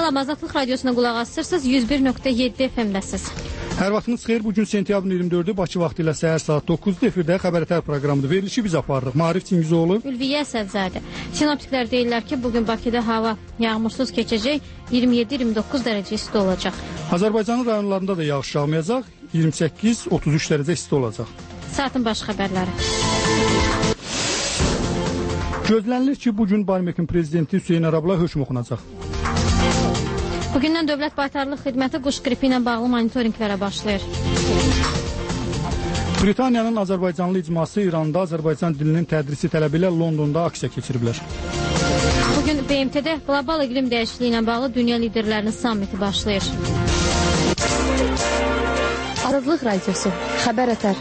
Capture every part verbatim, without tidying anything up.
Salam, Azadlıq Radiosuna qulaq asırsınız, yüz bir nöqtə yeddi F M-dəsiz. Hər vaxtınız xeyir. Bugün sentyabrın iyirmi dördü Bakı vaxtı ilə səhər saat doqquzda efirdə Xəbərətər proqramıdır. Verilişi biz aparırıq. Maarif Çingizoğlu, Ülviyə Əsədzadə. Sinoptiklər deyirlər ki, bugün Bakıda hava yağmursuz keçəcək, iyirmi yeddi iyirmi doqquz dərəcə isti olacaq. Azərbaycanın rayonlarında da yağış yağmayacaq, iyirmi səkkiz otuz üç dərəcə isti olacaq. Saatın baş xəbərləri. Gözlənilir ki, bugün Barmekin prezidenti Hüseyn Arabla hökm oxunacaq. Bugündən Dövlət Baytarlıq Xidməti quş qripi ilə bağlı monitorinqlərə başlayır. Britaniyanın Azərbaycanlı icması İranda Azərbaycan dilinin tədrisi tələbi ilə Londonda aksiya keçiriblər. Bugün B M T-də qlobal iqlim dəyişikliyi ilə bağlı dünya liderlərinin sammiti başlayır. Azadlıq Radiosu, Xəbərətər.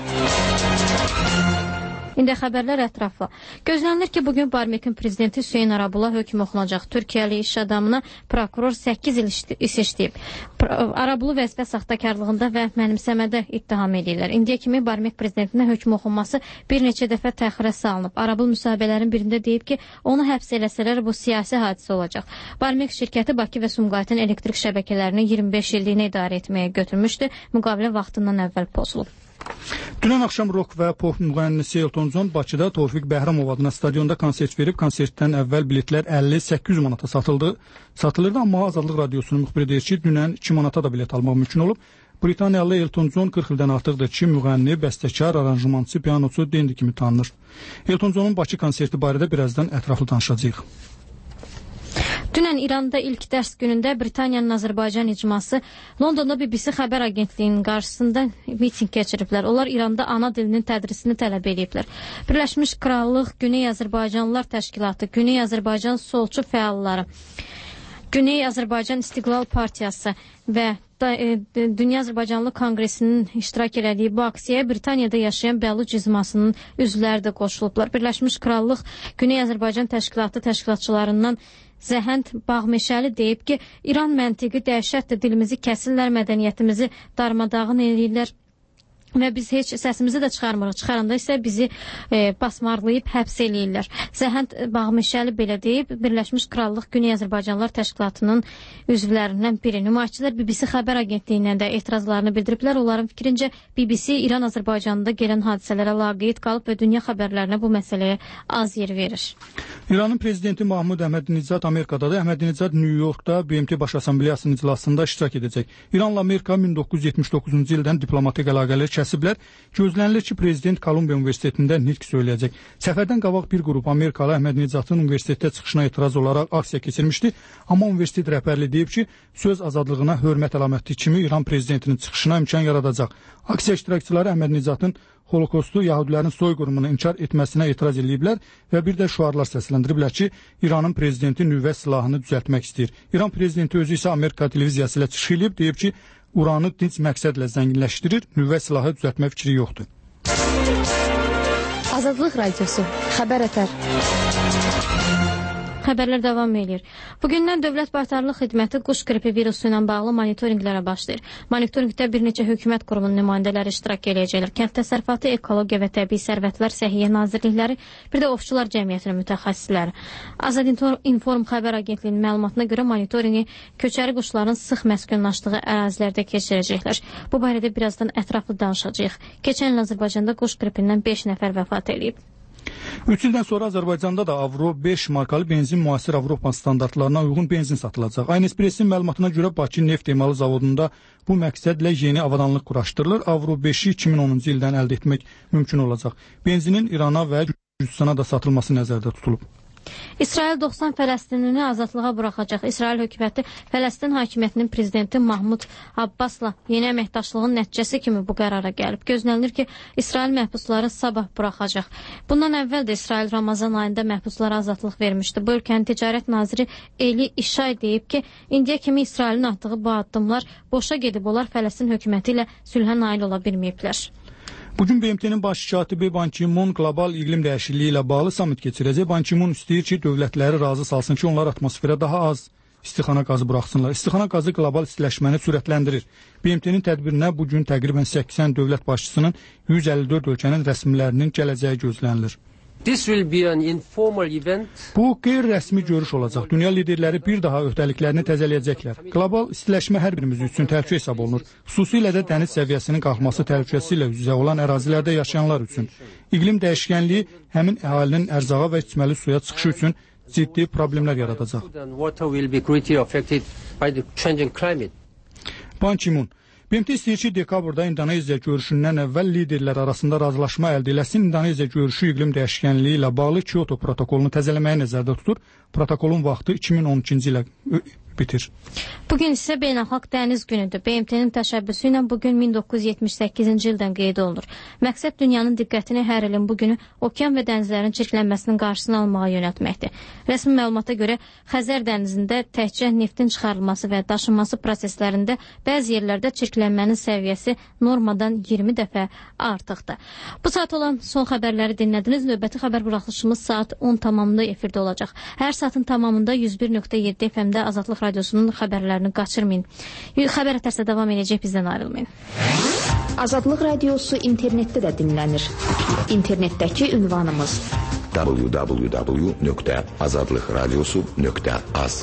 İndi xəbərlər ətraflı. Gözlənilir ki, bugün Barmekin prezidenti Hüseyn Arabula hökm oxunacaq. Türkiyəli iş adamına prokuror səkkiz il iş işləyib. Arabulu vəzifə saxtakarlığında və mənimsəmədə ittiham edirlər. İndiyə kimi Barmek prezidentinə hökm oxunması bir neçə dəfə təxirə salınıb. Arabul müsahibələrin birində deyib ki, onu həbs eləsələr bu siyasi hadisə olacaq. Barmek şirkəti Bakı və Sumqayıtın elektrik şəbəkələrini iyirmi beş illiyinə idarə etməyə götürmüşdü. Müqavilə vaxtından əvvəl pozulub. Dünən axşam rock və pop müğənnisi Elton John Bakıda Tofiq Bəhramov adına stadionda konsert verib. Konsertdən əvvəl biletlər əlli səkkiz yüz manata satıldı. Satılırdı, amma Azadlıq Radiosunun müxbiri deyir ki, dünən iki manata da bilet almaq mümkün olub. Britaniyalı Elton John qırx ildən artıqdır ki, müğənni, bəstəkar, aranjmançı, pianoçu, dendi kimi tanınır. Elton John'un Bakı konserti barədə birazdan ətraflı danışacağıq. Dünən İranda ilk dərs günündə Britaniyanın Azərbaycan icması Londonda B B C xəbər agentliyinin qarşısında miting keçiriblər. Onlar İranda ana dilinin tədrisini tələb ediblər. Birləşmiş Krallıq, Güney Azərbaycanlılar Təşkilatı, Güney Azərbaycan Solçu fəalları, Güney Azərbaycan İstiqlal Partiyası və Dünya Azərbaycanlı Konqresinin iştirak elədiyi bu aksiyaya Britaniyada yaşayan Bəluc icmasının üzvləri də qoşulublar. Birləşmiş Krallıq, Güney Azərbaycan Təşkilatı təşkilatçılarından Zəhənd Bağmeşəli deyib ki, İran məntiqi dəhşətdir, dilimizi kəsirlər, mədəniyyətimizi darmadağın edirlər və biz heç səsimizi də çıxarmırıq. Çıxaranda isə bizi e, basmarlayıb həbs eləyirlər. Zəhənd Bağmeşəli belə deyib. Birləşmiş Krallıq Güney Azərbaycanlılar Təşkilatının üzvlərindən biri. Nümayişçilər B B C xəbər agentliyinə də etirazlarını bildiriblər. Onların fikrincə B B C İran Azərbaycanında gələn hadisələrə laqeyd qalıb və dünya xəbərlərinə bu məsələyə az yer verir. İranın prezidenti Mahmud Əhmədinecad Amerikadadır. Əhmədinecad New Yorkda B M T Baş Assambleyasının iclasında iştirak edəcək. İranla Amerika min doqquz yüz yetmiş doqquzuncu ildən diplomatik əlaqələr kəsiblər. Gözlənilir ki, prezident Kolumbiya Universitetində nitq söyləyəcək. Səfərdən qabaq bir qrup Amerikalı Əhmədinecadın universitetdə çıxışına etiraz olaraq aksiya keçirmişdi. Amma universitet rəhbərliyi deyib ki, söz azadlığına hörmət əlaməti kimi İran prezidentinin çıxışına imkan yaradacaq. Aksiya iştirakçıları Əhmədinecadın Holokostu, Yahudilərin soyqırımını inkar etməsinə etiraz ediblər və bir də şüarlar səsləndiriblər ki, İranın prezidenti nüvə silahını düzəltmək istəyir. İran prezidenti özü isə Amerika televiziyası ilə çıxış edib, deyib ki, uranı dinc məqsədlə zənginləşdirir, nüvə silahı düzəltmə fikri yoxdur. Azadlıq Radiosu, Xəbərətər. Xəbərlər davam edir. Bugündən Dövlət Baytarlıq Xidməti quş qripi virusu ilə bağlı monitorinqlərə başlayır. Monitorinqdə bir neçə hökumət qurumunun nümayəndələri iştirak edəcəklər. Kənd təsərrüfatı, ekologiya və təbii sərvətlər, səhiyyə nazirlikləri, bir də ovçular cəmiyyətinin mütəxəssisləri. Azad İnform xəbər agentliyinin məlumatına görə monitorinqi köçəri quşların sıx məskunlaşdığı ərazilərdə keçirəcəklər. Bu barədə birazdan ətraflı danışacağıq. Keçən il Azərbaycanda quş qripindən beş nəfər vəfat edib. üç ildən sonra Azərbaycanda da Avro beş markalı benzin müasir Avropa standartlarına uyğun benzin satılacaq. Aynı Espressin məlumatına görə Bakı neft emalı zavodunda bu məqsədlə yeni avadanlıq quraşdırılır. Avro beşi iki min onuncu ildən əldə etmək mümkün olacaq. Benzinin İrana və Gürcüstana da satılması nəzərdə tutulub. İsrail doxsan Fələstinini azadlığa buraxacaq. İsrail hökuməti Fələstin hakimiyyətinin prezidenti Mahmud Abbasla yeni əməkdaşlığın nəticəsi kimi bu qərara gəlib. Gözlənilir ki, İsrail məhbusları sabah buraxacaq. Bundan əvvəl də İsrail Ramazan ayında məhbuslara azadlıq vermişdi. Bu ölkənin ticarət naziri Eli İşay deyib ki, indiyə kimi İsrailin atdığı bu addımlar boşa gedib, onlar Fələstin hökuməti ilə sülhə nail ola bilməyiblər. Bugün B M T'nin baş katibi Ban Ki-moon qlobal iqlim dəyişikliyi ilə bağlı samit keçirəcək. Ban Ki-moon istəyir ki, dövlətləri razı salsın ki, onlar atmosferə daha az istixana qazı buraxsınlar. İstixana qazı qlobal istiləşməni sürətləndirir. B M T'nin tədbirinə bugün təqribən səksən dövlət başçısının yüz əlli dörd ölkənin rəsmilərinin gələcəyi gözlənilir. This will be an informal event. Bu qeyri-rəsmi görüş olacaq. Dünya liderləri bir daha öhdəliklərini təzələyəcəklər. Qlobal istiləşmə hər birimiz üçün təhlükə hesab olunur. Xüsusilə də dəniz səviyyəsinin qalxması təhlükəsi ilə üz-üzə olan ərazilərdə yaşayanlar üçün. İqlim dəyişkənliyi həmin əhalinin ərzağa və içməli suya çıxışı üçün ciddi problemlər yaradacaq. Ban Ki-moon B M T istəyir ki, dekabrda İndoneziya görüşündən əvvəl liderlər arasında razılaşma əldə eləsin. İndoneziya görüşü iqlim dəyişkənliyi ilə bağlı Kyoto protokolunu təzələməyi nəzərdə tutur. Protokolun vaxtı iki min on ikinci ilə bitir. Bugün isə Beynəlxalq Dəniz Günüdür. B M T-nin təşəbbüsü ilə bugün min doqquz yüz yetmiş səkkizinci ildən qeyd olunur. Məqsəd dünyanın diqqətini hər ilin bugünü okean və dənizlərin çirklənməsinin qarşısını almağa yönəltməkdir. Rəsmi məlumata görə Xəzər dənizində təkcə neftin çıxarılması və daşınması proseslərində bəzi yerlərdə çirklənmənin səviyyəsi normadan iyirmi dəfə artıqdır. Bu saat olan son xəbərləri dinlədiniz. Növbəti xəbər buraxılışımız saat on tamamında efirdə olacaq. Hər saatın tamamında yüz bir nöqtə yeddi F M-də Azadlıq Radiosunun xəbərlərini qaçırmayın. Xəbər ətərsə davam edəcək, bizdən ayrılmayın. Azadlıq Radiosu internetdə də dinlənir. İnternetdəki ünvanımız w w w nöqtə azadlıq radiosu nöqtə az.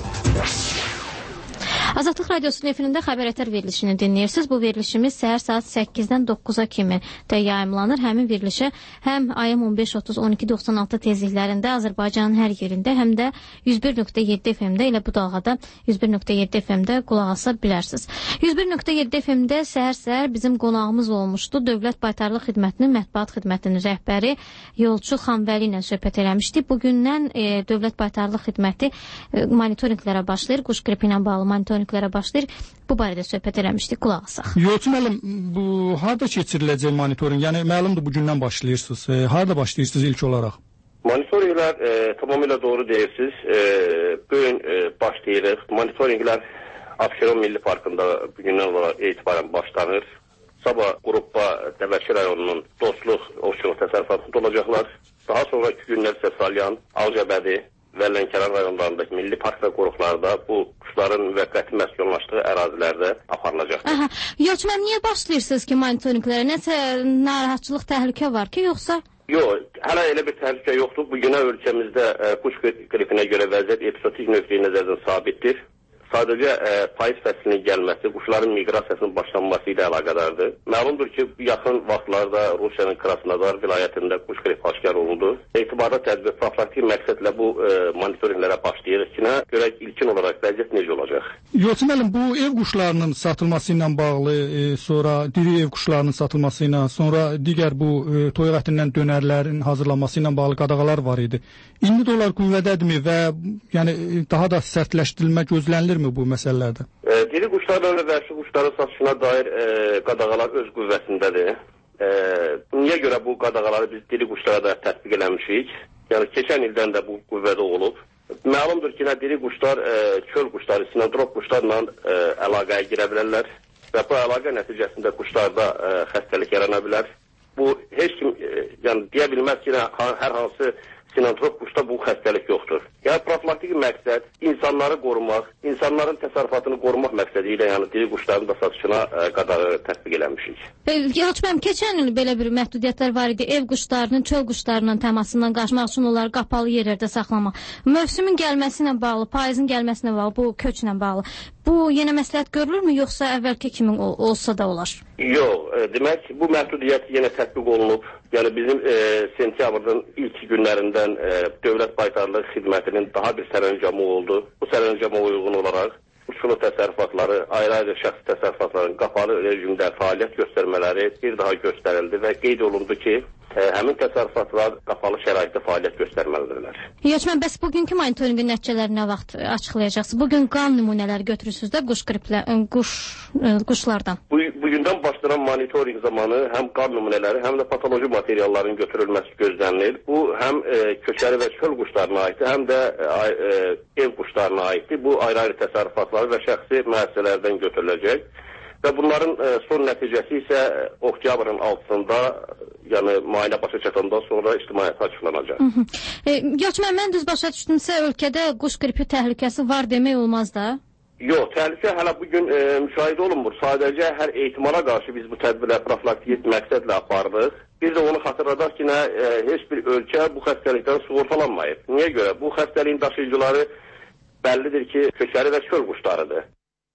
Azadlıq Radiosunun efirində xəbər ətər verilişini dinləyirsiniz. Bu verilişimiz səhər saat səkkizdən doqquza kimi də yayımlanır. Həmin verilişə həm A M on beş otuz on iki doxsan altı tezliklərində Azərbaycanın hər yerində, həm də yüz bir nöqtə yeddi F M-də ilə bu dalğada yüz bir nöqtə yeddi F M-də qulaq asa bilərsiniz. yüz bir nöqtə yeddi F M-də səhər-səhər bizim qonağımız olmuşdu. Dövlət Baytarlıq Xidmətinin mətbuat xidmətinin rəhbəri Yolçu Xanvəli ilə söhbət eləmişdik. Bugündən e, Dövlət Baytarlıq Xidməti e, monitorinqlərə başlayır. Quş qripi ilə bağlı monitorinq başlayır. Bu barədə söhbət eləmişdik. Qulaq asaq. Yolçu müəllim, bu harda keçiriləcək monitorinq? Yəni məlumdur bugündən başlayırsınız. E, harda başlayırsınız ilk olaraq? Monitorinqlər e, tamamilə doğru deyirsiniz. E, bugün e, başlayırıq. Monitorinqlər Abşeron Milli Parkında bugündən olaraq etibarən başlanır. Sabah qruppa Dəvəki rayonunun Dostluq Ovçuluq təsərrüfatında olacaqlar. Daha sonraki günlər isə Salyan, Ağcabədi və Lənkəran rayonlarındakı milli park və qoruqlarda bu quşların müvəqqəti məskunlaşdığı ərazilərdə aparılacaqdır. Yolçu müəllim, niyə başlayırsınız ki monitorinqlərə? Nəsə narahatçılıq, təhlükə var ki, yoxsa? Yox, hələ elə bir təhlükə yoxdur. Bu günə ölkəmizdə e, quş qripinə görə vəziyyət epizodik növqeyi nəzərdən sabitdir. Sadəcə e, payız fəslinin gəlməsi, quşların miqrasiyasının başlanması ilə əlaqədardır. Məlumdur ki, yaxın vaxtlarda Rusiyanın Krasnodar vilayətində quş qripi aşkar olundu. Etibarda tədbir, profilaktik məqsədlə bu e, monitorinqlərə başlayırıq ki, görək ilkin olaraq vəziyyət necə olacaq. Yolçu müəllim, bu ev quşlarının satılması ilə bağlı, e, sonra diri ev quşlarının satılması ilə, sonra digər bu e, toyuq ətindən dönərlərin hazırlanması ilə bağlı qadağalar var idi. İndi də onlar qüvvədədirmi və yəni daha da sərtləşdirilmə gözlənilirmi bu məsələlərdə? E, diri quşlarla və vəhşi quşların satışına dair e, qadağalar öz qüvvəsindədir. E, niyə görə bu qadağaları biz diri quşlara da tətbiq eləmişik? Yəni keçən ildən də bu qüvvədə olub. Məlumdur ki, diri quşlar e, çöl quşları, sinantrop quşlarla e, əlaqəyə girə bilərlər və bu əlaqə nəticəsində quşlarda e, xəstəlik yarana bilər. Bu heç kim e, yəni deyə bilməz ki, hər hansı sinantrop quşda bu xəstəlik yoxdur. Yəni profilaktik məqsəd insanları qorumaq, insanların təsərrüfatını qorumaq məqsədi ilə yəni diri quşların da satışına e, qadağı tətbiq eləmişik. Yolçu müəllim, keçən il belə bir məhdudiyyətlər var idi. Ev quşlarının çöl quşlarının təmasından qaçmaq üçün onları qapalı yerlərdə saxlamaq. Mövsümün gəlməsi ilə bağlı, payızın gəlməsi ilə bağlı, bu köçlə bağlı. Bu yenə məsləhət görülürmü, yoxsa əvvəlki kimi ol olsa da olar? Yox, e, demək bu məhdudiyyət yenə tətbiq olunub. Yəni bizim e, sentyabrın ilk günlərindən e, Dövlət Baytarlıq Xidmətinin daha bir sərəncamı oldu. Bu sərəncama uyğun olaraq uçulu təsərrüfatları, ayrı-ayrı şəxsi təsərrüfatların qapalı rejimdə fəaliyyət göstərmələri bir daha göstərildi və qeyd olundu ki, e, həmin təsərrüfatlar qapalı şəraitdə fəaliyyət göstərməlidirlər. Yolçu müəllim, bəs bugünkü monitorinqin nəticələrini nə vaxt açıqlayacaqsınız? Bugün qan nümunələri götürürsünüz də quş qriplə, quş, quşlardan. Bu, bugündən başlanan monitorinq zamanı həm qan nümunələri, həm də patoloji materialların götürülməsi gözlənilir. Bu həm e, köçəri və çöl quşlarına aiddir, həm də e, ev quşlarına aiddir. Bu ayrı-ayrı təsərrüfatlar və şəxsi müəssisələrdən götürüləcək. Və bunların e, son nəticəsi isə oktyabrın altısında, yəni müayinə başa çatandan sonra ictimaiyyətə açıqlanacaq. E, Yolçu müəllim, mən düz başa düşdümsə, ölkədə quş qripi təhlükəsi var demək olmaz da? Yox, təhlükə hələ bugün e, müşahidə olunmur. Sadəcə hər ehtimala qarşı biz bu tədbirləri profilaktik məqsədlə aparırıq. Bir də onu xatırladaq ki, nə, e, heç bir ölkə bu xəstəlikdən sığortalanmayıb. Niyə görə? Bu xəstəliyin daşıyıcıları bəllidir ki, köçəri və çöl quşlarıdır.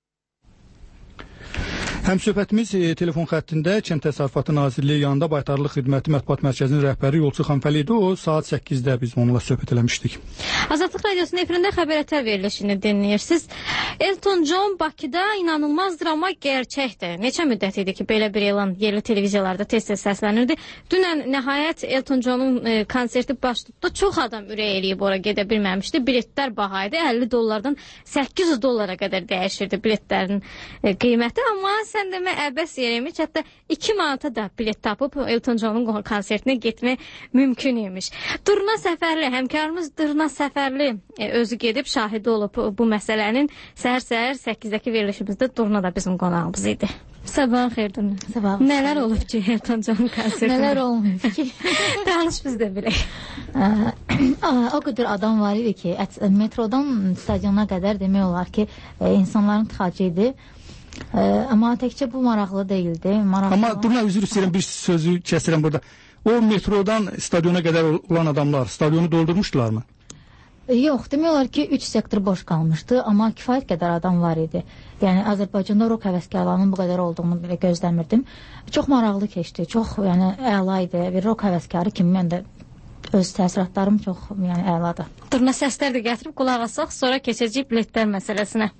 Həmsöhbətimiz e, telefon xəttində Kənd Təsərrüfatı Nazirliyi yanında Baytarlıq Xidməti Mətbuat Mərkəzinin rəhbəri Yolçu Xanfəli idi. O saat səkkizdə biz onunla söhbət eləmişdik. Azadlıq Radiosunun efirində xəbər ətər verilişini dinləyirsiniz. Elton John Bakıda inanılmazdır, amma gerçəkdir. Neçə müddət idi ki, belə bir elan yerli televiziyalarda tez-tez səslənirdi. Dünən nəhayət Elton John'un e, konserti baş tutdu. Çox adam ürək eləyib ora gedə bilməmişdi. Biletlər baha idi. əlli dollardan səkkiz yüz dollara qədər dəyişirdi biletlərin e, qiyməti, amma sən demə əbəs yeriymiş, hətta iki manata da bilet tapıb Elton John'un konsertinə getmək mümkün imiş. Durna Səfərli, həmkarımız Durna Səfərli e, özü gedib şahidi olub bu məsələnin. Səhər-səhər səkkizdə verilişimizdə Durna da bizim qonağımız idi. Sabahın xeyir Durna. Sabahın. Nələr olub ki Elton John'un konsertində? Nələr olmayıb ki? Danış biz də bilək. O qədər adam var idi ki, metrodan stadiona qədər demək olar ki, insanların tıxacı idi. Ə, amma təkcə bu maraqlı deyildi. Maraqlı Amma olan... Durna, üzr istəyirəm, bir sözü kəsirəm burada. O metrodan stadiona qədər olan adamlar stadionu doldurmuşdular mı? Yox, demək olar ki, üç sektor boş qalmışdı, amma kifayət qədər adam var idi. Yəni Azərbaycanda rock həvəskarlarının bu qədər olduğunu belə gözləmirdim. Çox maraqlı keçdi, çox yəni əla idi. Bir rock həvəskarı kimi mən də öz təsiratlarım çox yəni əladır. Durna səslər də gətirib qulaq asaq, sonra keçəcəyik biletlər məsələsinə.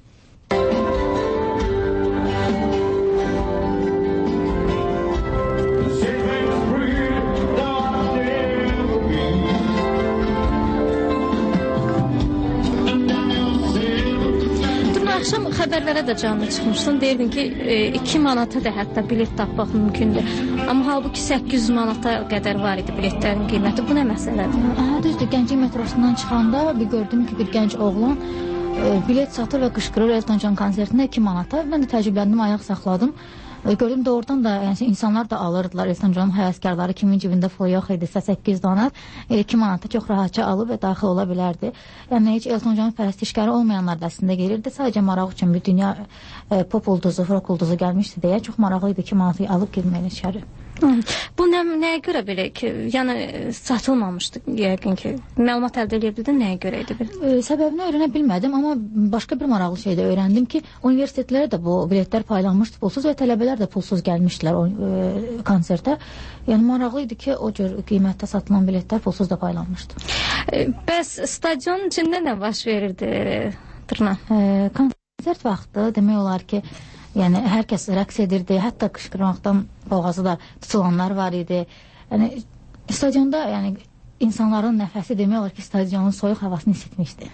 Axşam xəbərlərə də canlı çıxmışdın. Deyirdin ki, iki manata da hətta bilet tapmaq mümkündür. Amma halbuki səkkiz yüz manata qədər var idi biletlərin qiyməti. Bu nə məsələdir? Aha, düzdür. Gənclik metrosundan çıxanda bir gördüm ki, bir gənc oğlan e, bilet satır və qışqırır Elton John konsertinə iki manata. Mən də təəccübləndim, ayaq saxladım. E, gördüm doğrudan da yəni, insanlar da alırdılar. Elton John'un həvəskarları kimin cibində pul yox idisə səkkiz yüz donat e, iki manata çox rahatca alıb və daxil ola bilərdi. Yəni heç Elton John'un pərəstişkarı olmayanlar da əslində gelirdi. Sadəcə maraq üçün bir dünya e, pop ulduzu, rock ulduzu gəlmişdi deyə çox maraqlı idi iki manatı alıb girməyə içəri. Bu nə, nəyə görə belə ki, yəni satılmamışdı yəqin ki, məlumat əldə edə bildin, nəyə görə idi belə? E, səbəbini öyrənə bilmədim, amma başqa bir maraqlı şey də öyrəndim ki, universitetlərə də bu biletlər paylanmışdı pulsuz və tələbələr də pulsuz gəlmişdilər o e, konsertə. Yəni maraqlı idi ki, o cür qiymətdə satılan biletlər pulsuz da paylanmışdı. E, bəs stadion içində nə baş verirdi Durna? E, konsert vaxtı demək olar ki, yəni hər kəs rəqs edirdi, hətta qışqırmaqdan boğazı da tutulanlar var idi. Yəni stadionda yəni insanların nəfəsi demək olar ki, stadionun soyuq havasını hiss etmişdi.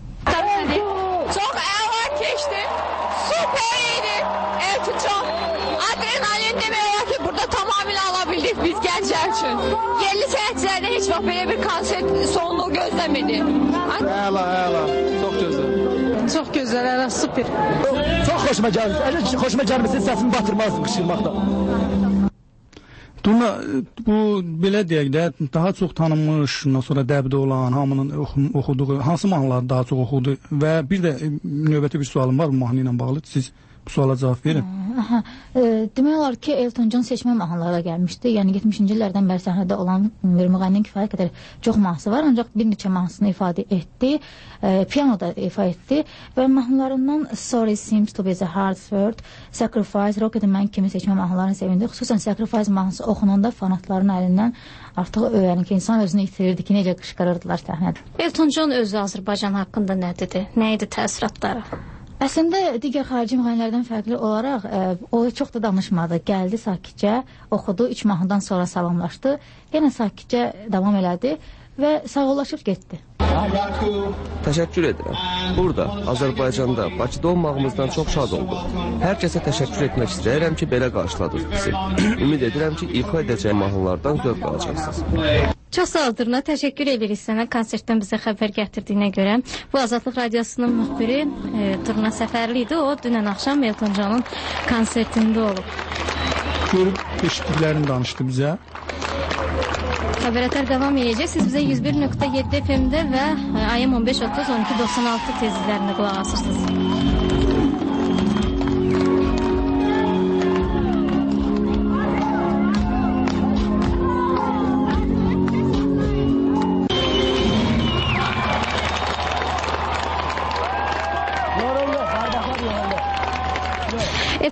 Çox əla keçdi. Super idi. Elton John. Adrenalin demək olar ki, burada tamamilə ala bildik biz gənclər üçün. Yerli sənətçilərdə heç vaxt belə bir konsert sonluğu gözləmedi. Əla, əla. Çox gözəl. Çox gözəl, əla, super. Çox xoşuma gəldi. Əgər xoşuma gəlməsin, səsimi batırmazdım qışqırmaqdan. Durna, bu belə deyək də, daha çox tanınmış, ondan sonra dəbdə olan, hamının oxuduğu, hansı mahnıları daha çox oxudu və bir də növbəti bir sualım var bu mahnı ilə bağlı. Siz bu suala cavab verin. Aha, e, demək olar ki, Elton John seçmə mahnılara gəlmişdi. Yəni yetmişinci illərdən bəri səhnədə olan bir müğənninin kifayət qədər çox mahnısı var, ancaq bir neçə mahnısını ifadə etdi, e, pianoda ifa etdi və mahnılarından Sorry Seems to be the Hard Word, Sacrifice, Rocket Man kimi seçmə mahnılarını sevindi. Xüsusən Sacrifice mahnısı oxunanda fanatların əlindən artıq yəni ki, insan özünü itirirdi ki, necə qışqırırdılar səhnədə. Elton John özü Azərbaycan haqqında nə dedi? Nə idi təəssüratları? Əslində digər xarici müğənnilərdən fərqli olaraq ə, o çox da danışmadı. Gəldi sakitcə, oxudu, üç mahnıdan sonra salamlaşdı. Yenə sakitcə davam elədi və sağollaşıb getdi. Təşəkkür edirəm. Burada, Azərbaycanda, Bakıda olmağımızdan çox şad olduq. Hər kəsə təşəkkür etmək istəyirəm ki, belə qarşıladınız bizi. Ümid edirəm ki, ifa edəcək mahnılardan zövq alacaqsınız. Çox sağ ol Durna, təşəkkür edirik sənə konsertdən bizə xəbər gətirdiyinə görə. Bu Azadlıq Radiosunun müxbiri e, Durna Səfərli idi. O dünən axşam Elton John'un konsertində olub. Görüb eşitdiklərini danışdı bizə. Xəbərətlər davam edəcək. Siz bizə yüz bir nöqtə yeddi F M-də və A M on beş otuz on iki doxsan altı tezliklərində qulaq asırsınız.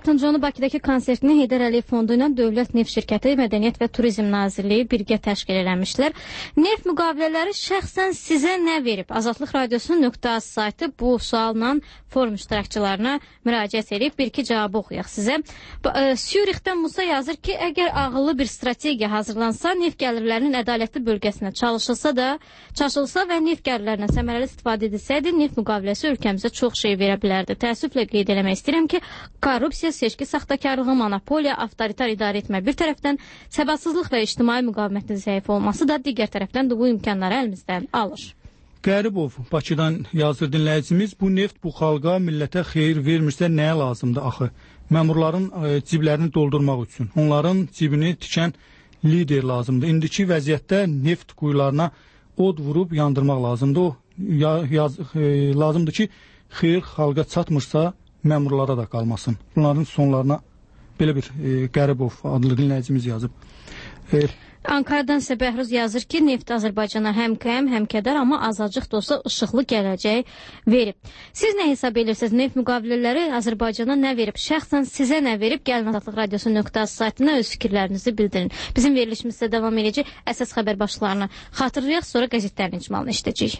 Elton John'un Bakıdakı konsertini Heydər Əliyev Fondu ilə Dövlət Neft Şirkəti, Mədəniyyət və Turizm Nazirliyi birgə təşkil eləmişlər. Neft müqavilələri şəxsən sizə nə verib? Azadlıq Radiosu nöqtə az saytı bu sualla forum iştirakçılarına müraciət edib. Bir-iki cavabı oxuyaq sizə. Sürixdən Musa yazır ki, əgər ağıllı bir strategiya hazırlansa, neft gəlirlərinin ədalətli bölgəsinə çalışılsa da, çalışılsa və neft gəlirlərindən səmərəli istifadə edilsəydi, neft müqaviləsi ölkəmizə çox şey verə bilərdi. Təəssüflə qeyd eləmək istəyirəm ki, korrupsiya, seçki saxtakarlığı, monopoliya, avtoritar idarə etmə bir tərəfdən, səbatsızlıq və ictimai müqavimətin zəif olması da digər tərəfdən də bu imkanları əlimizdən alır. Qəribov Bakıdan yazır dinləyicimiz, bu neft bu xalqa, millətə xeyir vermirsə nəyə lazımdır axı? Məmurların e, ciblərini doldurmaq üçün. Onların cibini tikən lider lazımdır. İndiki vəziyyətdə neft quyularına od vurub yandırmaq lazımdır. O ya, yaz, e, lazımdır ki, xeyir xalqa çatmırsa məmurlara da qalmasın. Bunların sonlarına belə bir e, Qəribov adlı dinləyicimiz yazıb. E, Ankara'dan isə Bəhruz yazır ki, neft Azərbaycana həm qəm, həm kədər, amma azacıq da olsa işıqlı gələcək verib. Siz nə hesab edirsiniz? Neft müqavilələri Azərbaycana nə verib? Şəxsən sizə nə verib? Gəlin Azadlıq Radiosu nöqtə az saytına öz fikirlərinizi bildirin. Bizim verilişimiz isə davam edəcək. Əsas xəbər başlıqlarını xatırlayaq, sonra qəzetlərin icmalını işləyəcəyik.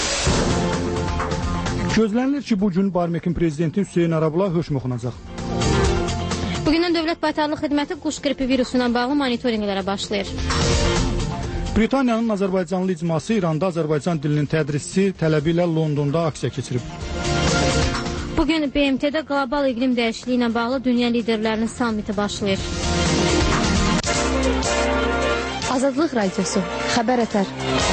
Gözlənilir ki, bugün Barmekin prezidenti Hüseyin Arabula hökm oxunacaq. Bugündən Dövlət Baytarlıq Xidməti quş qripi virusu ilə bağlı monitorinqlərə başlayır. Britaniyanın Azərbaycanlı icması İranda Azərbaycan dilinin tədrisi tələbi ilə Londonda aksiya keçirib. Bugün B M T'də qlobal iqlim dəyişikliyi ilə bağlı dünya liderlərinin sammiti başlayır. Azadlıq Radiosu, xəbər ətər.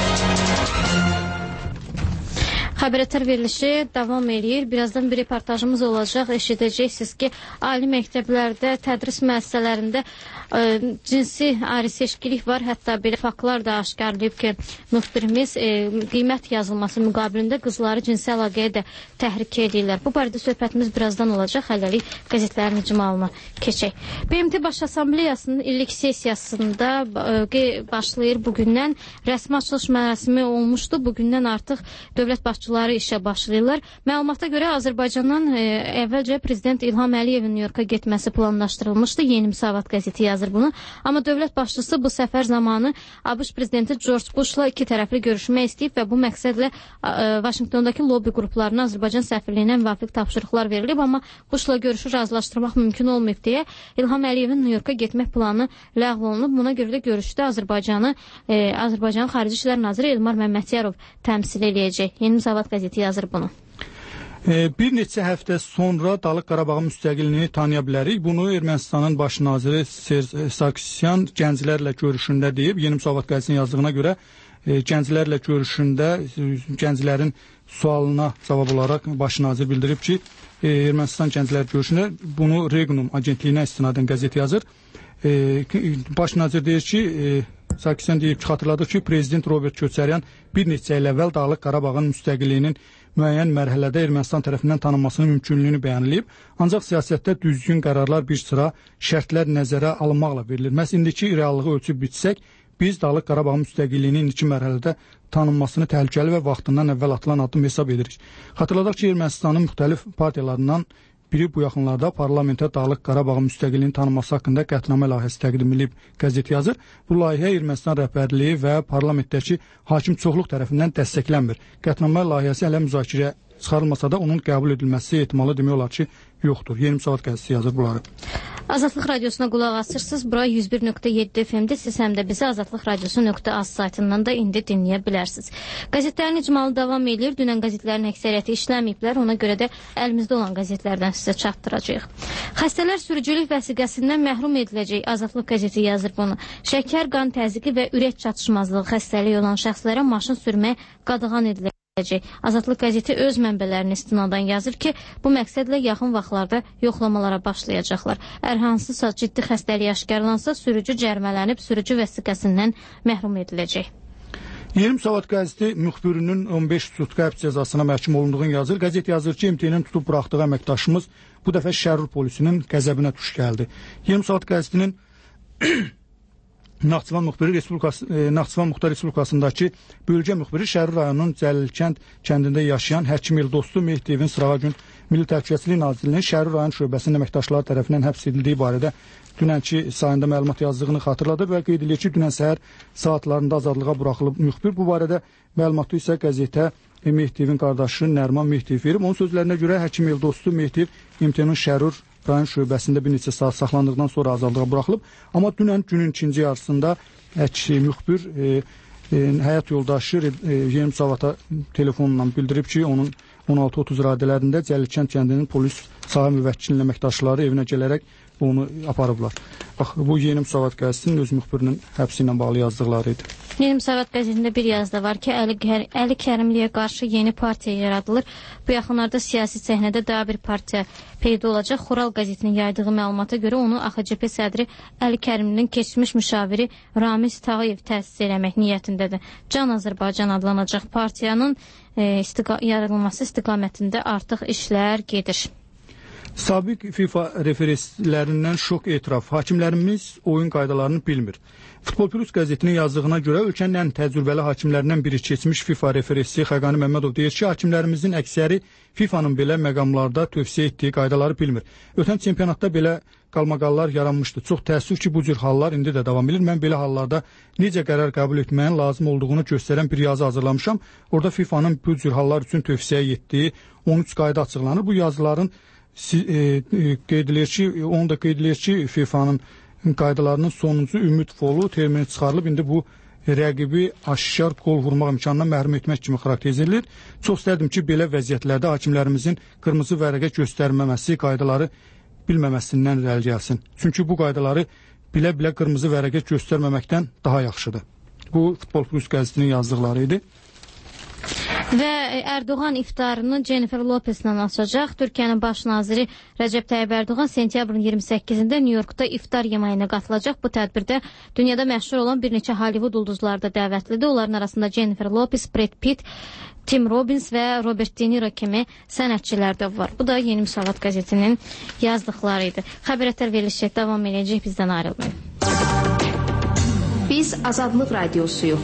Xəbər ətər verilişi davam edir. Birazdan bir reportajımız olacaq. Eşidəcəksiniz ki, ali məktəblərdə, tədris müəssisələrində e, cinsi ayrı-seçkilik var. Hətta belə faktlar da aşkarlayıb ki, müxbirimiz e, qiymət yazılması müqabilində qızları cinsi əlaqəyə də təhrik edirlər. Bu barədə söhbətimiz birazdan olacaq. Hələlik qəzetlərin icmalına keçək. B M T Baş Assambleyasının illik sessiyasında e, başlayır bugündən. Rəsmi açılış mərasimi olmuşdu. Bugündən artıq dövlət başçıları işə başlayırlar. Məlumata görə Azərbaycandan e, əvvəlcə Prezident İlham Əliyevin Nyu-Yorka getməsi planlaşdırılmışdı. Yeni Müsavat qəzeti yazır bunu. Amma dövlət başçısı bu səfər zamanı ABŞ Prezidenti George Bushla iki tərəfli görüşmək istəyib və bu məqsədlə e, Vaşinqtondakı lobby qruplarına Azərbaycan səfirliyinə müvafiq tapşırıqlar verilib, amma Bushla görüşü razılaşdırmaq mümkün olmayıb deyə İlham Əliyevin Nyu-Yorka getmək planı ləğv olunub. Buna görə də görüşdə Azərbaycanı e, Azərbaycanın Xarici İşlər Naziri Elmar Məmmədiyarov təmsil eləyəcək. Yeni Müsavat qəzeti yazır bunu. E, bir neçə həftə sonra Dağlıq Qarabağın müstəqilliyini tanıya bilərik. Bunu Ermənistanın baş naziri Serj Sarkisyan gənclərlə görüşündə deyib. Yeni Müsavat qəzetinin yazdığına görə e, gənclərlə görüşündə e, gənclərin sualına cavab olaraq baş nazir bildirib ki, e, Ermənistan gənclər görüşündə bunu Regnum agentliyinə istinadən qəzet yazır. E, baş nazir deyir ki, e, Sarkisyan deyib ki, xatırladıq ki, Prezident Robert Köçəryan bir neçə il əvvəl Dağlıq Qarabağın müstəqilliyinin müəyyən mərhələdə Ermənistan tərəfindən tanınmasının mümkünlüyünü bəyanlayıb. Ancaq siyasətdə düzgün qərarlar bir sıra şərtlər nəzərə alınmaqla verilir. Məhz indiki reallığı ölçüb bitsək, biz Dağlıq Qarabağın müstəqilliyinin indiki mərhələdə tanınmasını təhlükəli və vaxtından əvvəl atılan addım hesab edirik. Xatırladaq ki, Ermənistanın müxtəlif partiyalarından biri bu yaxınlarda parlamentə Dağlıq Qarabağın müstəqilliyinin tanınması haqqında qətnamə layihəsi təqdim edilib qəzet yazır. Bu layihə Ermənistan rəhbərliyi və parlamentdəki hakim çoxluq tərəfindən dəstəklənmir. Qətnamə layihəsi hələ müzakirəyə çıxarılmasa da onun qəbul edilməsi ehtimalı demək olar ki, yoxdur. Yeni Müsavat qəzetisi yazır bunları. Azadlıq Radiosuna qulaq asırsınız. Bura yüz bir nöqtə yeddi F M-də. Siz həm də bizi Azadlıq Radiosu nöqtə az saytından da indi dinləyə bilərsiniz. Qəzetlərin icmalı davam edir. Dünən qəzetlərin əksəriyyəti işləməyiblər. Ona görə də əlimizdə olan qəzetlərdən sizə çatdıracağıq. Xəstələr sürücülük vəsiqəsindən məhrum ediləcək. Azadlıq qəzeti yazır bunu. Şəkər, qan təzyiqi və ürək çatışmazlığı xəstəliyi olan şəxslərə maşın sürmək qadağan edilir. Azadlıq qəzeti öz mənbələrini istinadan yazır ki, bu məqsədlə yaxın vaxtlarda yoxlamalara başlayacaqlar. Hər hansısa ciddi xəstəlik aşkarlansa, sürücü cərimələnib sürücü vəsiqəsindən məhrum ediləcək. Yeni Müsavat qəzeti müxbirinin on beş sutka həbs cəzasına məhkum olunduğunu yazır. Qəzet yazır ki, M T N-in tutub buraxdığı əməkdaşımız bu dəfə Şərur polisinin qəzəbinə tuş gəldi. Yeni Müsavat qəzetinin Naxçıvan Muxbiri Respublikası e, Naxçıvan Muxtar Respublikasındakı bölgə müxbiri Şərur rayonunun Cəlilkənd kəndində yaşayan həkim Eldostu Mehdiyevin Sırağa gün Milli Təhlükəsizlik Nazirliyinin Şərur rayon şöbəsinin əməkdaşları tərəfindən həbs edildiyi barədə dünənki sayında məlumat yazdığını xatırladı və qeyd edir ki, dünən səhər saatlarında azadlığa buraxılıb müxbir. Bu barədə məlumatı isə qəzetə Mehdiyevin qardaşı Nərman Mehdiyev verib. Onun sözlərinə görə həkim Eldostu Mehdiyev M T N-in Şərur rayon şöbəsində bir neçə saat saxlandıqdan sonra azadlığa buraxılıb. Amma dünən günün ikinci yarısında həkim müxbir e, e, həyat yoldaşı e, Yeni Savata telefonla bildirib ki, onun on altı otuz radələrində Cəlilkənd kəndinin polis sahə müvəkkilinin əməkdaşları evinə gələrək onu aparıblar. Bax, bu Yeni Savat qəzetinin öz müxbirinin həbsi ilə bağlı yazdıqları idi. Yeni Savat qəzetində bir yazda var ki, Əli, Əli Kərimliyə qarşı yeni partiya yaradılır. Bu yaxınlarda siyasi səhnədə daha bir partiya peyda olacaq. Xural qəzetinin yaydığı məlumata görə onu A X C P sədri Əli Kərimlinin keçmiş müşaviri Ramiz Tağıyev təsis eləmək niyyətindədir. Can Azərbaycan adlanacaq partiyanın e, istiqa yaradılması istiqamətində artıq işlər gedir. Sabiq FIFA referenslərindən şok etiraf. Hakimlərimiz oyun qaydalarını bilmir. Futbol Plus qəzetinin yazdığına görə ölkənin ən təcrübəli hakimlərindən biri keçmiş FIFA referensi Xəqani Məmmədov deyir ki, hakimlərimizin əksəri FIFA'nın belə məqamlarda tövsiyə etdiyi qaydaları bilmir. Ötən çempionatda belə qalmaqallar yaranmışdı. Çox təəssüf ki, bu cür hallar indi də davam edir. Mən belə hallarda necə qərar qəbul etməyin lazım olduğunu göstərən bir yazı hazırlamışam. Orada FIFA'nın bu cür hallar üçün tövsiyə etdiyi on üç qayda açıqlanır. Bu yazıların e, e, qeyd edilir ki, onu da qeyd edilir ki, FIFA'nın qaydalarının sonuncu ümid folu termini çıxarılıb. İndi bu rəqibi aşkar qol vurmaq imkanına məhrum etmək kimi xarakterizə edilir. Çox istərdim ki, belə vəziyyətlərdə hakimlərimizin qırmızı vərəqə göstərməməsi, qaydaları bilməməsindən irəli gəlsin. Çünki bu qaydaları bilə-bilə qırmızı vərəqə göstərməməkdən daha yaxşıdır. Bu Futbol Plus qəzetinin yazdıqları idi. Və Erdoğan iftarını Jennifer Lopez'lə açacaq. Türkiyənin baş naziri Rəcəb Tayyib Erdoğan sentyabrın iyirmi səkkizində Nyu-Yorkda iftar yeməyinə qatılacaq. Bu tədbirdə dünyada məşhur olan bir neçə Hollywood ulduzları da dəvətlidir. Onların arasında Jennifer Lopez, Brad Pitt, Tim Robbins və Robert De Niro kimi sənətçilər də var. Bu da Yeni Savat qəzetinin yazdıqları idi. Xəbərətlər verilişə davam edəcək, bizdən ayrılmayın. Biz Azadlıq Radiosuyuq.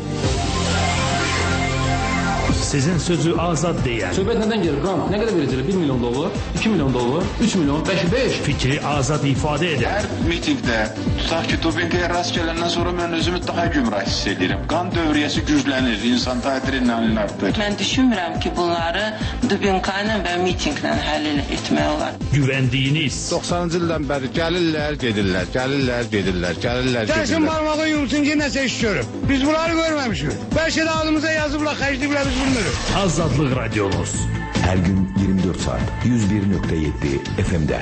Sizin sözü azad deyən. Söhbət nədən gelir? Qram, nə qədər verəcəklər? bir milyon dollar, iki milyon dollar, üç milyon, beş, beş. Fikri azad ifadə edən. Hər mitingdə, tutaq ki, dopinqaya rast gələndən sonra mən özümü daha gümrah hiss edirəm. Qan dövriyyəsi güclənir, insan adrenalin artır. Mən düşünmürəm ki, bunları dopinqayla və mitinglə həll etmək olar. Güvəndiyiniz. doxsanıncı ildən bəri gəlirlər, gedirlər, gəlirlər, gedirlər, gəlirlər, gedirlər. Gəlsin barmağı yumsun ki, nəsə iş görüb. Biz bunları görməmişik. Bəlkə də adımıza yazıblar, xərcliyiblər, biz bunu Azadlıq Radyonuz. Hər gün iyirmi dörd saat yüz bir nöqtə yeddi F M-də.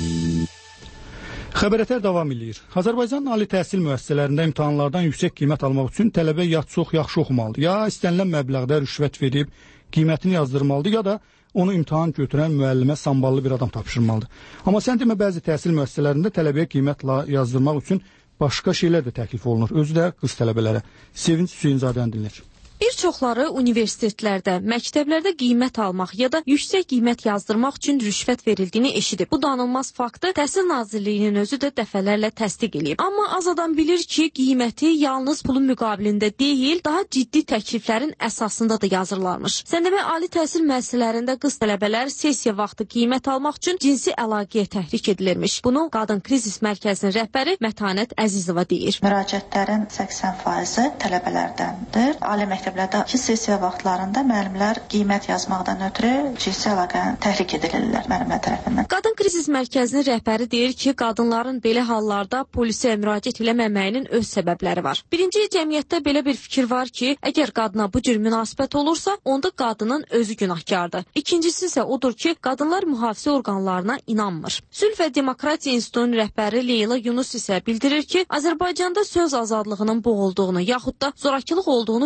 Xəbərətlər davam edir. Azərbaycan ali təhsil müəssisələrində imtahanlardan yüksək qiymət almaq üçün tələbə ya çox yaxşı oxumalıdır, ya istənilən məbləğdə rüşvət verib qiymətini yazdırmalıdır, ya da onu imtahan götürən müəllimə samballı bir adam tapşırmalıdır. Amma sən demə, bəzi təhsil müəssisələrində tələbəyə qiymət yazdırmaq üçün başqa şeylər də təklif olunur. Özü də qız tələbələrə. Sevinç Hüseynzadəni dinləyir. Bir çoxları universitetlərdə, məktəblərdə qiymət almaq ya da yüksək qiymət yazdırmaq üçün rüşvət verildiyini eşidib. Bu danılmaz faktı Təhsil Nazirliyinin özü də dəfələrlə təsdiq edib. Amma az adam bilir ki, qiyməti yalnız pulun müqabilində deyil, daha ciddi təkliflərin əsasında da yazırlarmış. Sən demə, ali təhsil müəssisələrində qız tələbələr sessiya vaxtı qiymət almaq üçün cinsi əlaqəyə təhrik edilirmiş. Bunu Qadın Krizis Mərkəzinin rəhbəri Mətanət Əzizova deyir. Müraciətlərin səksən faizi tələbələrdəndir. Ali məktəblərdə iki sessiya vaxtlarında müəllimlər qiymət yazmaqdan ötürü cinsi əlaqəni təhrik edilirlər müəllimlər tərəfindən. Qadın Krizis Mərkəzinin rəhbəri deyir ki, qadınların belə hallarda polisə müraciət eləməməyinin öz səbəbləri var. Birinci, cəmiyyətdə belə bir fikir var ki, əgər qadına bu cür münasibət olursa, onda qadının özü günahkardır. İkincisi isə odur ki, qadınlar mühafizə orqanlarına inanmır. Sülh və Demokratiya İnstitutunun rəhbəri Leyla Yunus isə bildirir ki, Azərbaycanda söz azadlığının boğulduğunu yaxud da zorakılıq olduğunu bilirdi.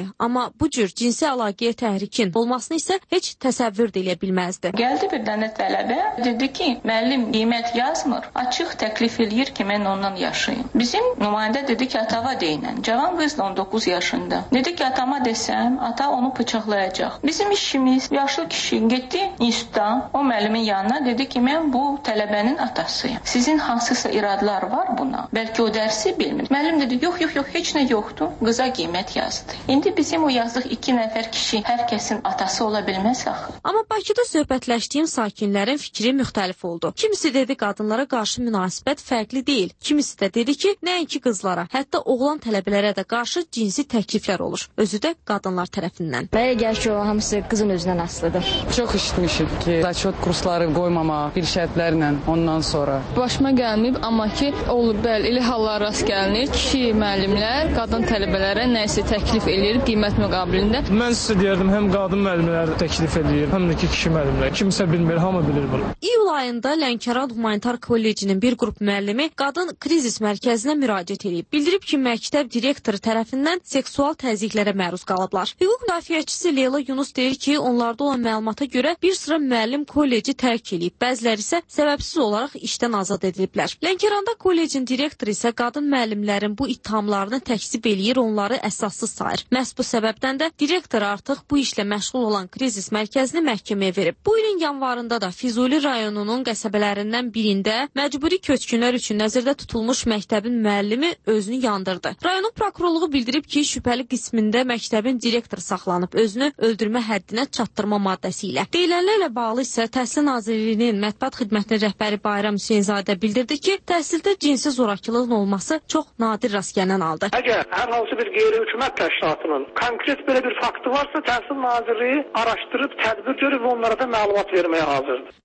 idi. Amma bu cür cinsi əlaqəyə təhrikin olmasını isə heç təsəvvür də edə bilməzdi. Gəldi bir dənə tələbə, dedi ki, müəllim qiymət yazmır, açıq təklif eləyir ki, mən ondan yaşayım. Bizim nümayəndə dedi ki, atava deyinən, cavan qız on doqquz yaşında. Dedi ki, atama desəm, ata onu bıçaqlayacaq. Bizim işimiz, yaşlı kişi getdi institutdan, o müəllimin yanına dedi ki, mən bu tələbənin atasıyım. Sizin hansısa iradılar var buna? Bəlkə o dərsi bilmir. Müəllim dedi, yox, yox, yox, heç nə yoxdur. Qıza qiymət yazdı. İndi bizim o yazdıq iki nəfər kişi hər kəsin atası ola bilməz axı. Amma Bakıda söhbətləşdiyim sakinlərin fikri müxtəlif oldu. Kimisi dedi qadınlara qarşı münasibət fərqli deyil. Kimisi də dedi ki, nəinki qızlara, hətta oğlan tələbələrə də qarşı cinsi təkliflər olur. Özü də qadınlar tərəfindən. Mənə gəlir ki, o hamısı qızın özündən asılıdır. Çox eşitmişik ki, zaçot kursları qoymamaq bir şərtlərlə ondan sonra. Başıma gəlməyib, amma ki, olub bəli, elə hallar rast gəlinir. Kişi müəllimlər qadın tələbələrə nəyisə təklif eləyir qiymət müqabilində. Mən sizə deyərdim, həm qadın müəllimlər təklif edir, həm də ki, kişi müəllimlər. Kimsə bilmir, hamı bilir bunu. İyul ayında Lənkəran Humanitar Kollecinin bir qrup müəllimi qadın krizis mərkəzinə müraciət edib. Bildirib ki, məktəb direktoru tərəfindən seksual təzyiqlərə məruz qalıblar. Hüquq müdafiəçisi Leyla Yunus deyir ki, onlarda olan məlumata görə bir sıra müəllim kolleci tərk edib, bəziləri isə səbəbsiz olaraq işdən azad ediliblər. Lənkəranda kollecin direktoru isə qadın müəllimlərin bu ittihamlarını təkzib eləyir, onları əsassız sayır. Məhz bu səbəbdən də direktor artıq bu işlə məşğul olan krizis mərkəzini məhkəməyə verib. Bu ilin yanvarında da Füzuli rayonunun qəsəbələrindən birində məcburi köçkünlər üçün nəzərdə tutulmuş məktəbin müəllimi özünü yandırdı. Rayonun prokurorluğu bildirib ki, şübhəli qismində məktəbin direktoru saxlanıb, özünü öldürmə həddinə çatdırma maddəsi ilə. Deyilənlərlə bağlı isə Təhsil Nazirliyinin mətbuat xidmətinin rəhbəri Bayram Hüseynzadə bildirdi ki, təhsildə cinsi zorakılığın olması çox nadir rast gələn haldır. Əgər hər hansı bir qeyri-hökumət təşkilatının konkret belə bir faktı varsa, Təhsil Nazirliyi araşdırıb, tədbir görüb onlara da məlumat verməyə hazırdır.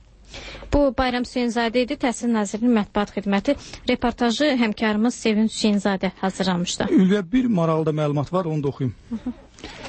Bu Bayram Hüseynzadə idi, Təhsil Nazirliyinin mətbuat xidməti. Reportajı həmkarımız Sevin Hüseynzadə hazırlamışdı. Ülviyə bir maraqlı məlumat var, onu da oxuyum. Hı -hı.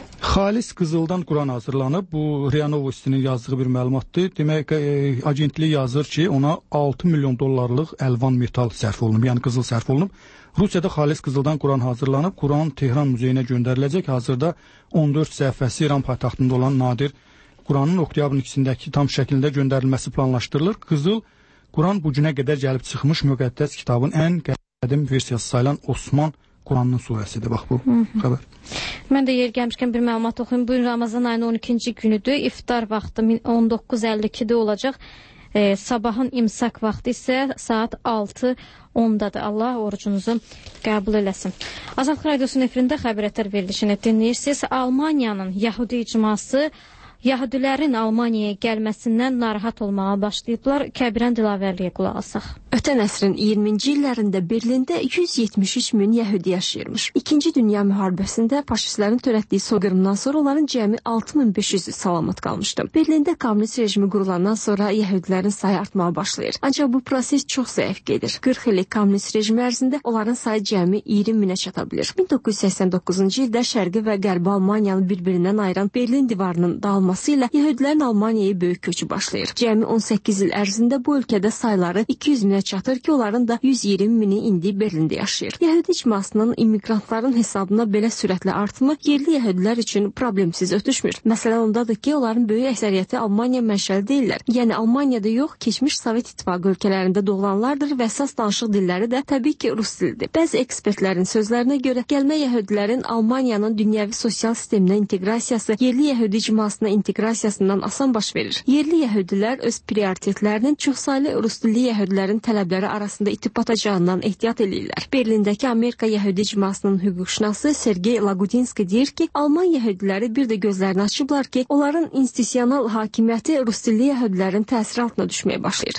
Xalis qızıldan Quran hazırlanıb. Bu R I A Novostinin yazdığı bir məlumatdır. Demək, e, agentlik yazır ki, ona altı milyon dollarlıq əlvan metal sərf olunub, yəni qızıl sərf olunub. Rusiyada xalis qızıldan Quran hazırlanıb. Quran Tehran muzeyinə göndəriləcək. Hazırda on dörd səhifəsi İran paytaxtında olan nadir Quranın oktyabrın ikisindəki tam şəklində göndərilməsi planlaşdırılır. Qızıl Quran bu günə qədər gəlib çıxmış müqəddəs kitabın ən qədim versiyası sayılan Osman Quranın surəsidir. Bax bu xəbər. Mən də yer gəlmişkən bir məlumat oxuyum. Bu gün Ramazan ayının on ikinci günüdür. İftar vaxtı on doqquz əlli ikidə olacaq. E, sabahın imsak vaxtı isə saat altı ondadır. Allah orucunuzu qəbul eləsin. Azad Radiosunun efirində xəbərətər verilişini dinləyirsiniz. Almaniyanın Yahudi icması Yahudilərin Almaniyaya gəlməsindən narahat olmağa başlayıblar. Kəbirən Dilavərliyə qulaq asaq. Ötən əsrin iyirminci illərində Berlində yüz yetmiş üç min Yəhudi yaşayırmış. İkinci Dünya müharibəsində faşistlərin törətdiyi soyqırımdan sonra onların cəmi altı min beş yüzü salamat qalmışdı. Berlində kommunist rejimi qurulandan sonra Yəhudilərin sayı artmağa başlayır. Ancaq bu proses çox zəif gedir. qırx illik kommunist rejimi ərzində onların sayı cəmi iyirmi minə çata bilir. min doqquz yüz səksən doqquzuncu ildə Şərqi və Qərbi Almaniyanı bir-birindən ayıran Berlin divarının dağılması ilə Yəhudilərin Almaniyaya böyük köçü başlayır. Cəmi on səkkiz il ərzində bu ölkədə sayları iki yüz minə çatır ki, onların da yüz iyirmi mini indi Berlində yaşayır. Yəhudi icmasının immigrantların hesabına belə sürətlə artımı yerli yəhudilər üçün problemsiz ötüşmür. Məsələ ondadır ki, onların böyük əksəriyyəti Almaniya mənşəli deyillər. Yəni Almaniyada yox, keçmiş Sovet İttifaqı ölkələrində doğulanlardır və əsas danışıq dilləri də təbii ki, rus dilidir. Bəzi ekspertlərin sözlərinə görə gəlmə yəhudilərin Almaniyanın dünyəvi sosial sisteminə inteqrasiyası yerli yəhudi icmasına inteqrasiyasından asan baş verir. Yerli yəhudilər öz prioritetlərinin çoxsaylı rus dilli yəhudilərin tələbləri arasında itib batacağından ehtiyat edirlər. Berlindəki Amerika yəhudi icmasının hüquqşünası Sergey Lagudinski deyir ki, Alman yəhudiləri bir də gözlərini açıblar ki, onların institusional hakimiyyəti rus dilli yəhudilərin təsiri altına düşməyə başlayır.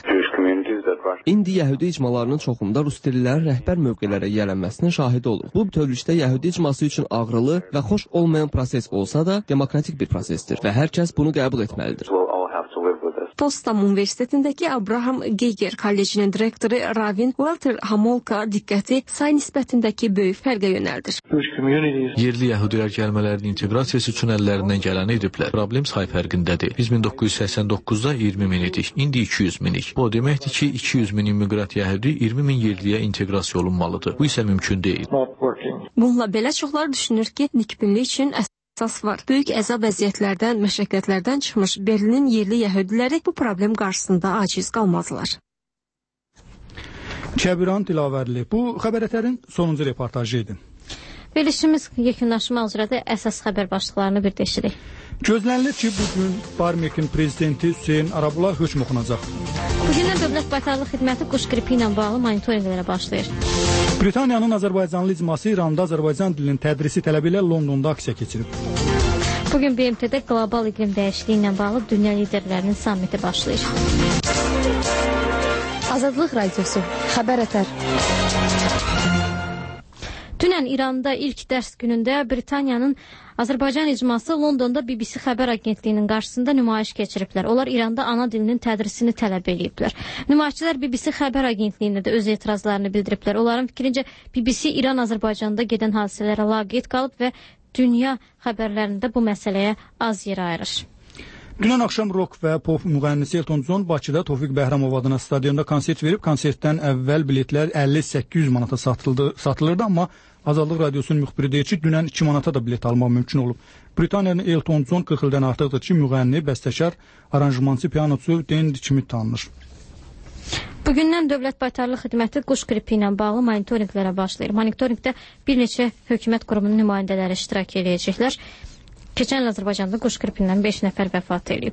İndi yəhudi icmalarının çoxunda rus dillilərin rəhbər mövqelərə yiyələnməsinin şahidi olur. Bu bütövlükdə yəhudi icması üçün ağrılı və xoş olmayan proses olsa da demokratik bir prosesdir və hər kəs bunu qəbul etməlidir. Potsdam Universitetindəki Abraham Geiger Kollecinin direktoru Ravin Walter Hamolka diqqəti say nisbətindəki böyük fərqə yönəldir. Yerli yəhudilər gəlmələrin inteqrasiyası üçün əllərindən gələni ediblər. Problem say fərqindədir. Biz min doqquz yüz səksən doqquzda iyirmi min idik, indi iki yüz minik. Bu deməkdir ki, iki yüz min immiqrat yəhudi iyirmi min yerliyə inteqrasiya olunmalıdır. Bu isə mümkün deyil. Bununla belə çoxlar düşünür ki, nikbinlik üçün əsas var. Böyük əzab əziyyətlərdən, məşəqqətlərdən çıxmış Berlinin yerli yəhudiləri bu problem qarşısında aciz qalmadılar. Kəbiran Dilavərli. Bu xəbərətərin sonuncu reportajı idi. Verilişimiz yekunlaşmaq üzrə də əsas xəbər başlıqlarını bir deşirik. Gözlənilir ki, bugün Barmekin prezidenti Hüseyn Arabullah hökm oxunacaq. Bugündən Dövlət Baytarlıq Xidməti quş qripi ilə bağlı monitorinqlərə başlayır. Britaniyanın Azərbaycanlı icması İranda Azərbaycan dilinin tədrisi tələbi ilə Londonda aksiya keçirib. Bugün B M T-də qlobal iqlim dəyişikliyi ilə bağlı dünya liderlərinin sammiti başlayır. Azadlıq Radiosu, xəbər ətər. Dünən İranda ilk dərs günündə Britaniyanın Azərbaycan icması Londonda B B C xəbər agentliyinin qarşısında nümayiş keçiriblər. Onlar İranda ana dilinin tədrisini tələb ediblər. Nümayişçilər B B C xəbər agentliyinə də öz etirazlarını bildiriblər. Onların fikrincə B B C İran Azərbaycanda gedən hadisələrə laqeyd qalıb və dünya xəbərlərində bu məsələyə az yer ayırır. Dünən axşam rock və pop müğənnisi Elton John Bakıda Tofiq Bəhramov adına stadionda konsert verib. Konsertdən əvvəl biletlər əlli səkkiz yüz manata satıldı, satılırdı, amma Azadlıq Radiosunun müxbiri deyir ki, dünən iki manata da bilet almaq mümkün olub. Britaniyanın Elton John qırx ildən artıqdır ki, müğənni, bəstəkar, aranjmançı, pianoçu Dendi kimi tanınır. Bugündən Dövlət Baytarlıq Xidməti quş qripi ilə bağlı monitorinqlərə başlayır. Monitorinqdə bir neçə hökumət qurumunun nümayəndələri iştirak edəcəklər. Keçən il Azərbaycanda quş qripindən beş nəfər vəfat edib.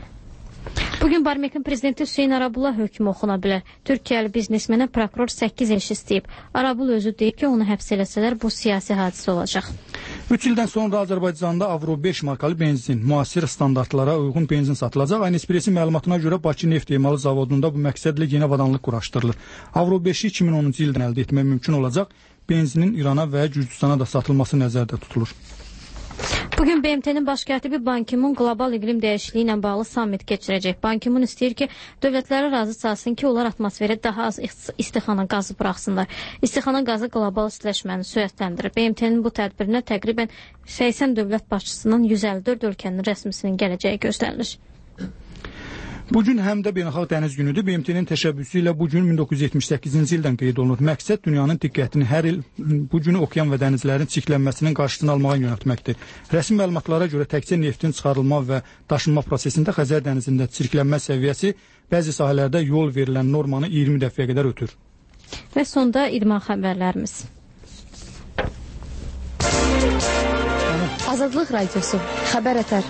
Bugün Barmekin prezidenti Hüseyn Arabullah hökmü oxuna bilər. Türkiyəli biznesmenə prokuror səkkiz il istəyib. Arabul özü deyib ki, onu həbs eləsələr bu siyasi hadisə olacaq. üç ildən sonra Azərbaycanda Avro beş markalı benzin, müasir standartlara uyğun benzin satılacaq. Aynespresi məlumatına görə Bakı neft emalı zavodunda bu məqsədlə yeni avadanlıq quraşdırılır. Avro beşi iki min onuncu ildən əldə etmək mümkün olacaq. Benzinin İrana və Gürcüstana da satılması nəzərdə tutulur. Bugün B M T-nin baş katibi Ban Ki-moon qlobal iqlim dəyişikliyi ilə bağlı sammit keçirəcək. Ban Ki-moon istəyir ki, dövlətləri razı salsın ki, onlar atmosferə daha az istixana qazı buraxsınlar. İstixana qazı qlobal istiləşməni sürətləndirir. B M T-nin bu tədbirinə təqribən səksən dövlət başçısının yüz əlli dörd ölkənin rəsmisinin gələcəyi gözlənilir. Bugün həm də Beynəlxalq Dəniz Günüdür. B M T-nin təşəbbüsü ilə bu gün min doqquz yüz yetmiş səkkizinci ildən qeyd olunur. Məqsəd dünyanın diqqətini hər il bu günü okean və dənizlərin çirklənməsinin qarşısını almağa yönəltməkdir. Rəsmi məlumatlara görə təkcə neftin çıxarılma və daşınma prosesində Xəzər dənizində çirklənmə səviyyəsi bəzi sahələrdə yol verilən normanı iyirmi dəfəyə qədər ötür. Və sonda idman xəbərlərimiz. Azadlıq Radiosu, xəbər ətər.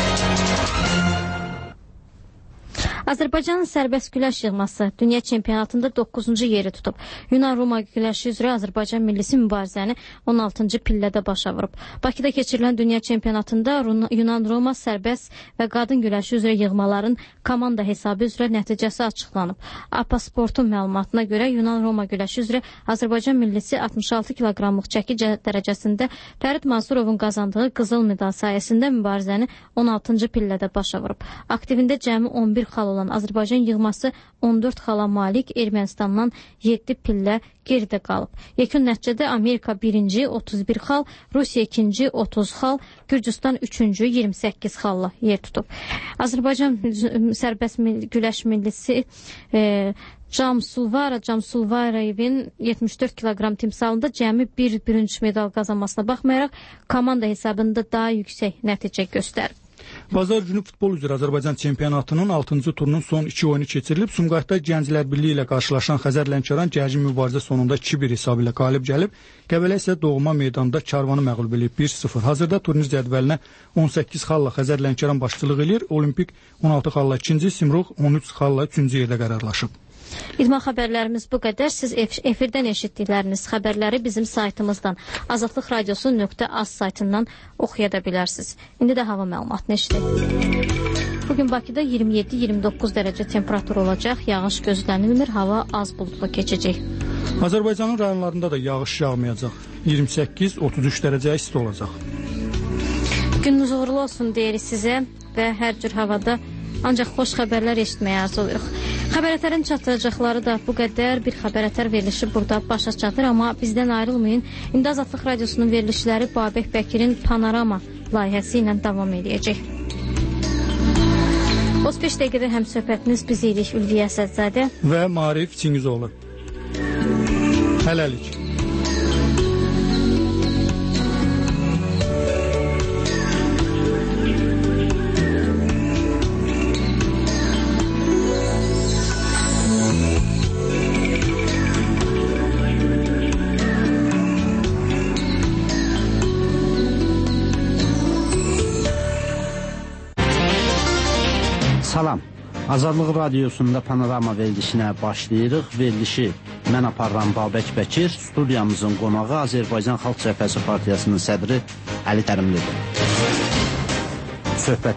Azərbaycanın sərbəst güləş yığması dünya çempionatında doqquzuncu yeri tutub. Yunan-Roma güləşi üzrə Azərbaycan millisi mübarizəni on altıncı pillədə başa vurub. Bakıda keçirilən dünya çempionatında Yunan-Roma sərbəst və qadın güləşi üzrə yığmaların komanda hesabı üzrə nəticəsi açıqlanıb. Apasportun məlumatına görə Yunan-Roma güləşi üzrə Azərbaycan millisi altmış altı kiloqramlıq çəki dərəcəsində Fərid Mansurovun qazandığı qızıl medal sayəsində mübarizəni on altıncı pillədə başa vurub. Aktivində cəmi on bir xal olan Azərbaycan yığması on dörd xala malik, Ermənistandan yeddi pillə geridə qalıb. Yekun nəticədə Amerika birinci otuz bir xal, Rusiya ikinci otuz xal, Gürcüstan üçüncü iyirmi səkkiz xalla yer tutub. Azərbaycan sərbəst güləş millisi e, Camsulvara Camsulvarayevin yetmiş dörd kiloqram timsalında cəmi bir bürünc medal qazanmasına baxmayaraq komanda hesabında daha yüksək nəticə göstərib. Bazar günü futbol üzrə Azərbaycan çempionatının altıncı turunun son iki oyunu keçirilib. Sumqayıtda Gənclər Birliyi ilə qarşılaşan Xəzər Lənkəran gərgin mübarizə sonunda iki bir hesabı ilə qalib gəlib. Qəbələ isə doğma meydanda Karvanı məğlub edib bir sıfır. Hazırda turnir cədvəlinə on səkkiz xalla Xəzər Lənkəran başçılıq edir. Olimpik on altı xalla ikinci, Simruq on üç xalla üçüncü yerdə qərarlaşıb. İdman xəbərlərimiz bu qədər. Siz efirdən eşitdikləriniz xəbərləri bizim saytımızdan azadlıq radiosu nöqtə az saytından oxuya da bilərsiniz. İndi də hava məlumatını eşidək. Bugün Bakıda iyirmi yeddi iyirmi doqquz dərəcə temperatur olacaq. Yağış gözlənilmir. Hava az buludlu keçəcək. Azərbaycanın rayonlarında da yağış yağmayacaq. iyirmi səkkiz otuz üç dərəcə isti olacaq. Gününüz uğurlu olsun deyirik sizə və hər cür havada Ancaq xoş xəbərlər eşitməyə arzuluruq. Xəbərətərin çatdıracaqları da bu qədər. Bir xəbərətər verilişi burada başa çatır, amma bizdən ayrılmayın. İndi Azadlıq Radiosunun verilişləri Babək Bəkirin Panorama layihəsi ilə davam edəcək. otuz beş dəqiqədə həm söhbətiniz biz idik Ülviyə Əsədzadə və Maarif Çingizoğlu. Hələlik. Salam. Azadlıq Radiosunda Panorama verilişinə başlayırıq. Verilişi mən aparıram Babək Bəkir. Studiyamızın qonağı Azərbaycan Xalq Cəbhəsi Partiyasının sədri Əli Tərimlidir. Söhbət